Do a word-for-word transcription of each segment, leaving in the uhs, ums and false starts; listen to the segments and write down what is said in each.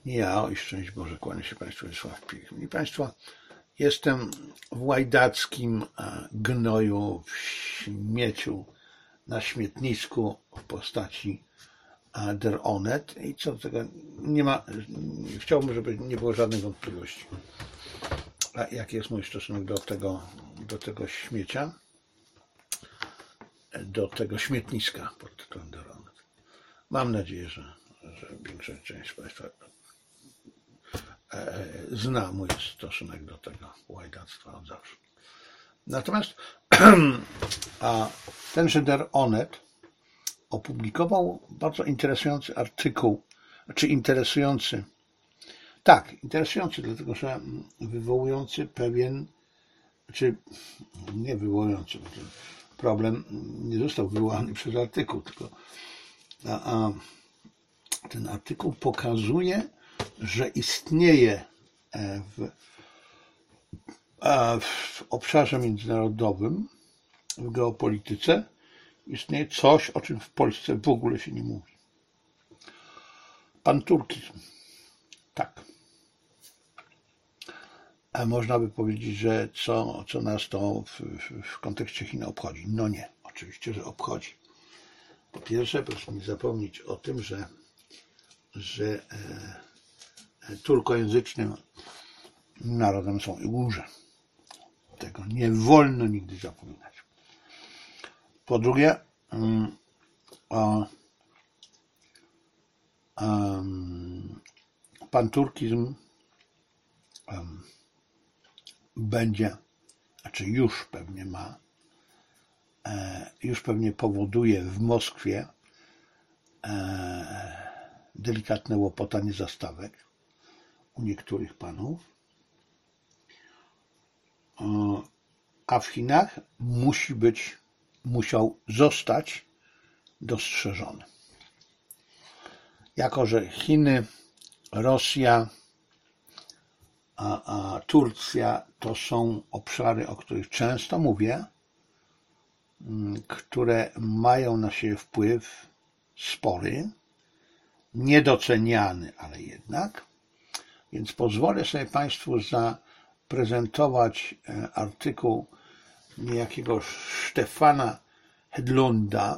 Ja, oj szczęść Boże, kłanię się Państwu, Wiesław Pielik. I Państwo, jestem w łajdackim gnoju, w śmieciu, na śmietnisku w postaci Der Onet i co do tego nie ma, chciałbym, żeby nie było żadnych wątpliwości, a jaki jest mój stosunek do tego, do tego śmiecia, do tego śmietniska pod tytułem Der Onet. Mam nadzieję, że, że większa część Państwa zna mój stosunek do tego łajdactwa od zawsze. Natomiast a tenże Der Onet opublikował bardzo interesujący artykuł, czy interesujący, tak, interesujący, dlatego że wywołujący pewien, czy nie wywołujący, bo ten problem nie został wywołany przez artykuł, tylko a, a ten artykuł pokazuje, że istnieje w, w obszarze międzynarodowym, w geopolityce, istnieje coś, o czym w Polsce w ogóle się nie mówi. Panturkizm. Tak. A można by powiedzieć, że co, co nas to w, w, w kontekście Chin obchodzi. No nie, oczywiście, że obchodzi. Po pierwsze, proszę nie zapomnieć o tym, że, że e, turkojęzycznym narodem są Ujgurzy. Tego nie wolno nigdy zapominać. Po drugie, um, um, panturkizm um, będzie, znaczy już pewnie ma, e, już pewnie powoduje w Moskwie e, delikatne łopotanie zastawek u niektórych panów, e, a w Chinach musi być, musiał zostać dostrzeżony. Jako że Chiny, Rosja, a, a Turcja to są obszary, o których często mówię, które mają na siebie wpływ spory, niedoceniany, ale jednak. Więc pozwolę sobie Państwu zaprezentować artykuł niejakiego Stefana Hedlunda.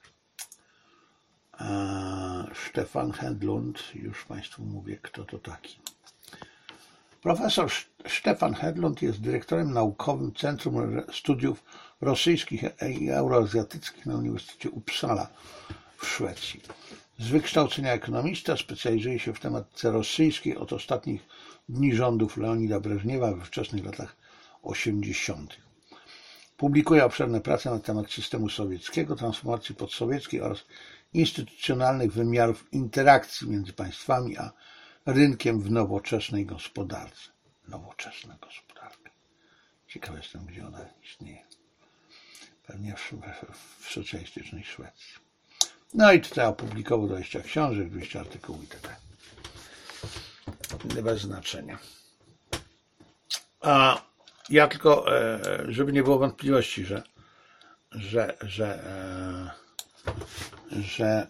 Stefan Hedlund, już Państwu mówię, kto to taki. Profesor Stefan Hedlund jest dyrektorem naukowym Centrum Studiów Rosyjskich i Euroazjatyckich na Uniwersytecie Uppsala w Szwecji. Z wykształcenia ekonomista specjalizuje się w tematyce rosyjskiej od ostatnich dni rządów Leonida Breżniewa we wczesnych latach osiemdziesiątych. Publikuje obszerne prace na temat systemu sowieckiego, transformacji podsowieckiej oraz instytucjonalnych wymiarów interakcji między państwami a rynkiem w nowoczesnej gospodarce. Nowoczesna gospodarka. Ciekaw jestem, gdzie ona istnieje. Pewnie w, w, w socjalistycznej Szwecji. No i tutaj opublikował dwadzieścia książek, dwieście artykułów itd. Bez znaczenia. A ja tylko, żeby nie było wątpliwości, że że, że, że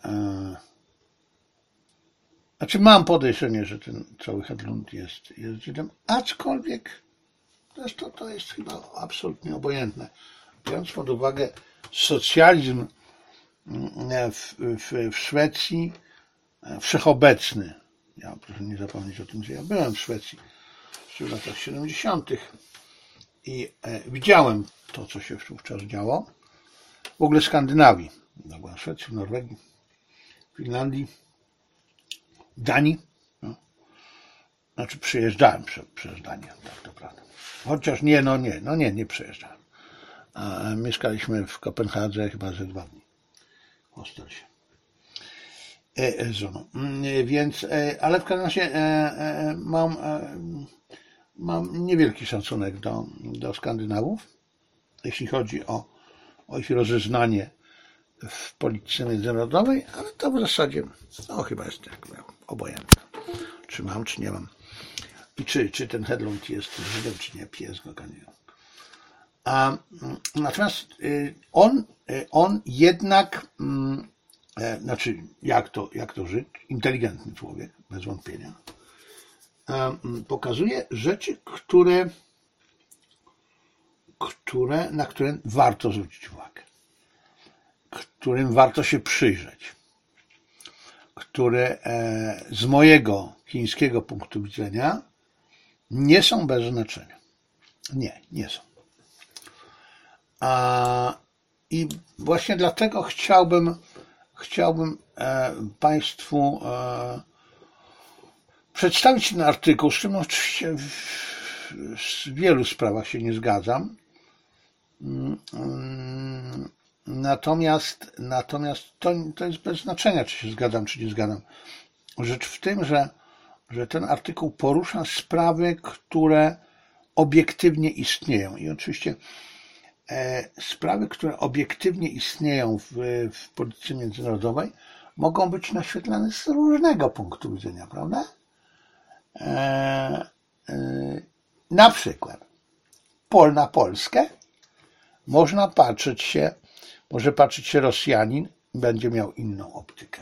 znaczy mam podejrzenie, że ten cały Hedlund jest, jest Żydem, aczkolwiek zresztą to jest chyba absolutnie obojętne. Biorąc pod uwagę socjalizm w, w, w Szwecji wszechobecny, ja proszę nie zapomnieć o tym, że ja byłem w Szwecji w latach siedemdziesiątych i widziałem to, co się wówczas działo. W ogóle Skandynawii. Byłem w Szwecji, w Norwegii, w Finlandii, Danii. No. Znaczy przyjeżdżałem prze, przez Danię, tak to prawda. Chociaż nie, no nie, no nie, nie przyjeżdżałem. A mieszkaliśmy w Kopenhadze chyba ze dwa dni. W hostelsie. E, żoną. E, więc, e, ale w każdym razie e, e, mam, e, mam niewielki szacunek do, do Skandynawów, jeśli chodzi o, o ich rozeznanie w polityce międzynarodowej, ale to w zasadzie no chyba jest jak obojętne. Czy mam, czy nie mam. I czy, czy ten Hedlund jest Żydem, czy nie, pies go ganił. A natomiast on, on jednak, znaczy jak to, jak to Żyd, inteligentny człowiek, bez wątpienia, pokazuje rzeczy, które, które, na które warto zwrócić uwagę, którym warto się przyjrzeć, które z mojego chińskiego punktu widzenia nie są bez znaczenia. Nie, nie są. A, I właśnie dlatego chciałbym, chciałbym e, Państwu e, przedstawić ten artykuł, z którym oczywiście w, w wielu sprawach się nie zgadzam. Natomiast, natomiast to, to jest bez znaczenia, czy się zgadzam, czy nie zgadzam. Rzecz w tym, że, że ten artykuł porusza sprawy, które obiektywnie istnieją. I oczywiście e, sprawy, które obiektywnie istnieją w, w polityce międzynarodowej, mogą być naświetlane z różnego punktu widzenia, prawda? E, e, na przykład Pol na Polskę można patrzeć się, może patrzeć się Rosjanin, będzie miał inną optykę.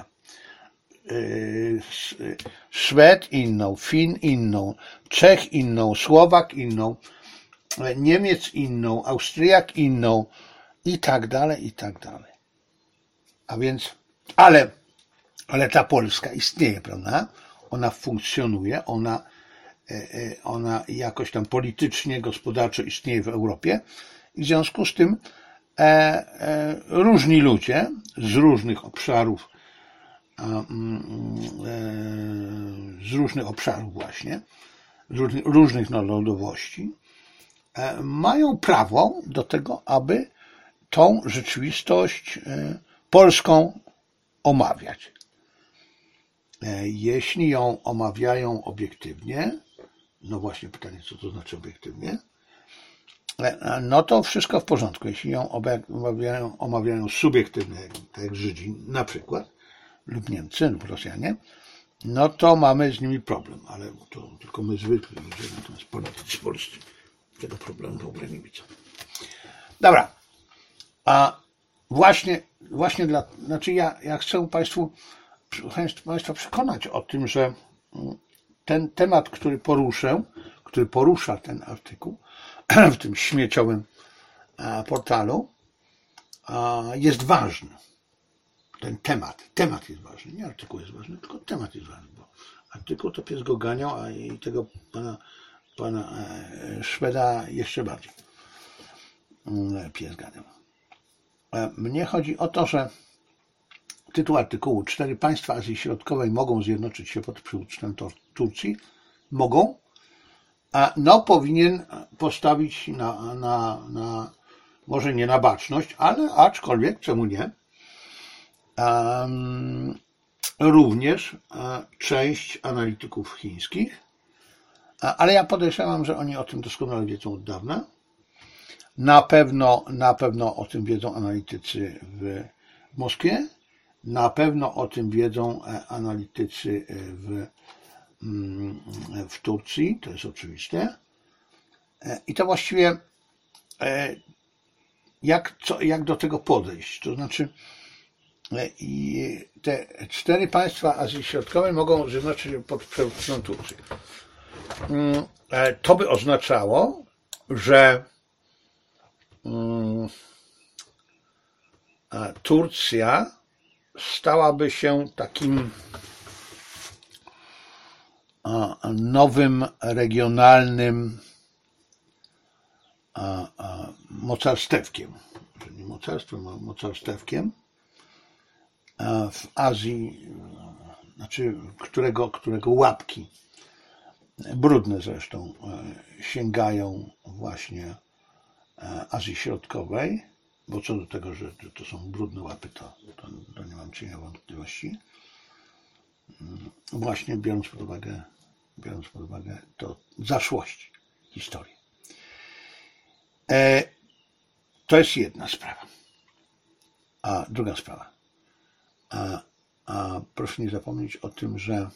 Szwed inną, Fin inną, Czech inną, Słowak inną, Niemiec inną, Austriak inną i tak dalej, i tak dalej. A więc, ale, ale ta Polska istnieje, prawda? Ona funkcjonuje, ona, ona jakoś tam politycznie, gospodarczo istnieje w Europie i w związku z tym e, e, różni ludzie z różnych obszarów z różnych obszarów właśnie, z różnych, różnych narodowości, mają prawo do tego, aby tą rzeczywistość polską omawiać. Jeśli ją omawiają obiektywnie, no właśnie pytanie, co to znaczy obiektywnie, no to wszystko w porządku. Jeśli ją omawiają, omawiają subiektywnie, tak jak Żydzi na przykład, lub Niemcy, lub Rosjanie, no to mamy z nimi problem, ale to tylko my zwykli ludzie, natomiast politycy polscy tego problemu w ogóle nie widzą. Dobra, a właśnie, właśnie dla, znaczy ja, ja chcę Państwu, Państwa przekonać o tym, że ten temat, który poruszę, który porusza ten artykuł w tym śmieciowym portalu, jest ważny. Ten temat, temat jest ważny, nie artykuł jest ważny, tylko temat jest ważny, bo artykuł to pies go ganiał, a i tego pana, pana Szweda jeszcze bardziej pies ganiał. Mnie chodzi o to, że tytuł artykułu: Cztery państwa Azji Środkowej mogą zjednoczyć się pod przywództwem Turcji. Mogą, a no powinien postawić na, na, na może nie na baczność, ale aczkolwiek, czemu nie, Um, również um, część analityków chińskich, ale ja podejrzewam, że oni o tym doskonale wiedzą od dawna. Na pewno, na pewno o tym wiedzą analitycy w Moskwie, na pewno o tym wiedzą analitycy w, w Turcji, to jest oczywiste. I to właściwie jak, co, jak do tego podejść, to znaczy i te cztery państwa Azji Środkowej mogą zjednoczyć się pod przewodnictwem Turcji. To by oznaczało, że Turcja stałaby się takim nowym regionalnym mocarstewkiem. Nie mocarstwem, a mocarstewkiem w Azji, znaczy którego, którego łapki, brudne zresztą, sięgają właśnie Azji Środkowej, bo co do tego, że to są brudne łapy, to, to, to nie mam cienia wątpliwości. Właśnie biorąc pod uwagę, biorąc pod uwagę to zaszłość historii. E, to jest jedna sprawa. A druga sprawa. A, a proszę nie zapomnieć o tym, że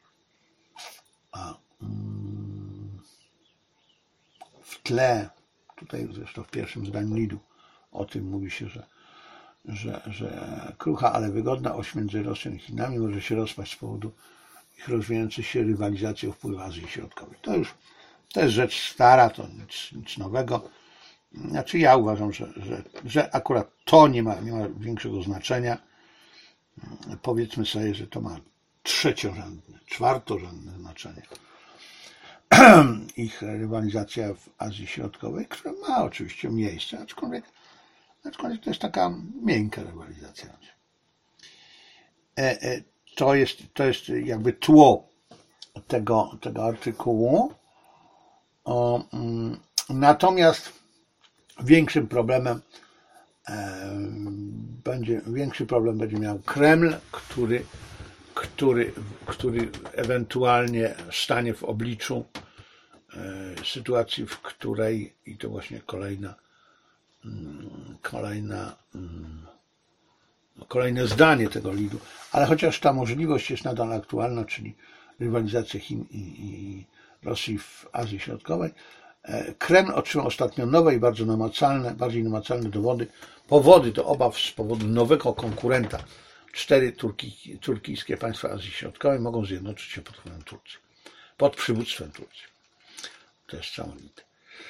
a, mm, w tle, tutaj zresztą w pierwszym zdaniu lidu o tym mówi się, że, że, że krucha, ale wygodna oś między Rosją i Chinami może się rozpaść z powodu ich rozwijającej się rywalizację o wpływ Azji Środkowej. To już to jest rzecz stara, to nic, nic nowego. Znaczy ja uważam, że, że, że akurat to nie ma, nie ma większego znaczenia. Powiedzmy sobie, że to ma trzeciorzędne, czwartorzędne znaczenie. Ich rywalizacja w Azji Środkowej, która ma oczywiście miejsce, aczkolwiek, aczkolwiek to jest taka miękka rywalizacja. To jest, to jest jakby tło tego, tego artykułu. O, natomiast większym problemem e, będzie, większy problem będzie miał Kreml, który, który, który ewentualnie stanie w obliczu e, sytuacji, w której, i to właśnie kolejna, kolejna kolejne zdanie tego lidu, ale chociaż ta możliwość jest nadal aktualna, czyli rywalizacja Chin i, i Rosji w Azji Środkowej, Kreml otrzymał ostatnio nowe i bardzo namacalne, bardziej namacalne dowody, powody do obaw z powodu nowego konkurenta. Cztery turki, turkijskie państwa Azji Środkowej mogą zjednoczyć się pod wpływem Turcji, pod przywództwem Turcji. To jest całowite.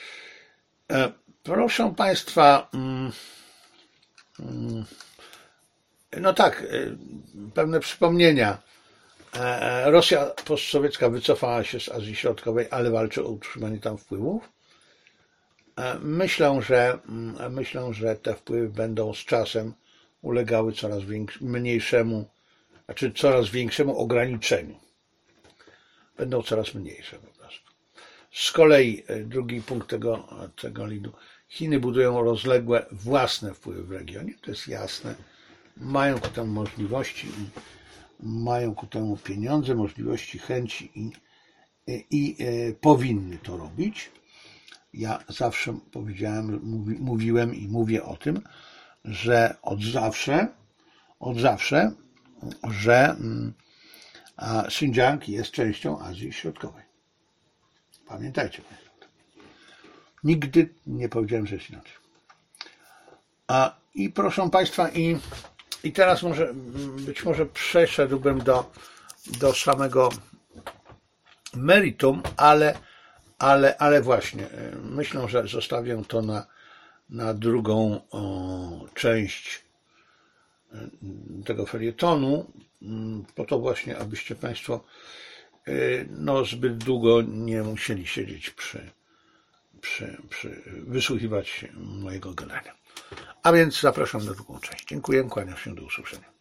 Proszę Państwa, mm, mm, no tak, pewne przypomnienia. Rosja postsowiecka wycofała się z Azji Środkowej, ale walczy o utrzymanie tam wpływów. Myślę, że, myślę, że te wpływy będą z czasem ulegały coraz mniejszemu, znaczy coraz większemu ograniczeniu. Będą coraz mniejsze po prostu. Z kolei drugi punkt tego, tego lidu. Chiny budują rozległe własne wpływy w regionie, to jest jasne. Mają ku temu możliwości i mają ku temu pieniądze, możliwości, chęci i, i, i e, powinny to robić. Ja zawsze powiedziałem, mówi, mówiłem i mówię o tym, że od zawsze, od zawsze, że a Xinjiang jest częścią Azji Środkowej. Pamiętajcie Państwo. Nigdy nie powiedziałem, że jest inaczej. A, I proszę Państwa, i I teraz może, być może przeszedłbym do, do samego meritum, ale, ale, ale właśnie, myślę, że zostawię to na, na drugą o, część tego felietonu, po to właśnie, abyście Państwo no, zbyt długo nie musieli siedzieć przy, przy, przy wysłuchiwać mojego gadania. A więc zapraszam na drugą część. Dziękuję, kłaniam się, do usłyszenia.